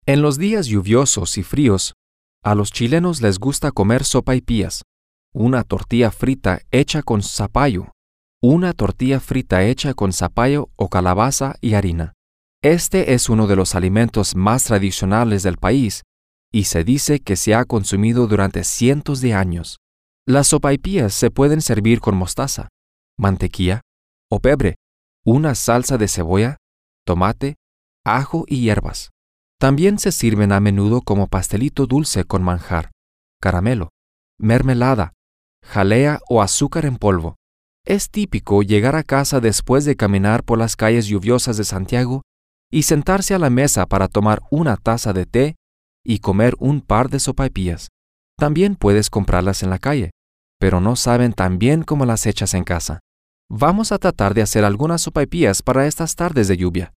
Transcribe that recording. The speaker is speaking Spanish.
En los días lluviosos y fríos, a los chilenos les gusta comer sopaipillas, una tortilla frita hecha con zapallo, o calabaza y harina. Este es uno de los alimentos más tradicionales del país y se dice que se ha consumido durante cientos de años. Las sopaipillas se pueden servir con mostaza, mantequilla o pebre, una salsa de cebolla, tomate, ajo y hierbas. También se sirven a menudo como pastelito dulce con manjar, caramelo, mermelada, jalea o azúcar en polvo. Es típico llegar a casa después de caminar por las calles lluviosas de Santiago y sentarse a la mesa para tomar una taza de té y comer un par de sopaipillas. También puedes comprarlas en la calle, pero no saben tan bien como las hechas en casa. Vamos a tratar de hacer algunas sopaipillas para estas tardes de lluvia.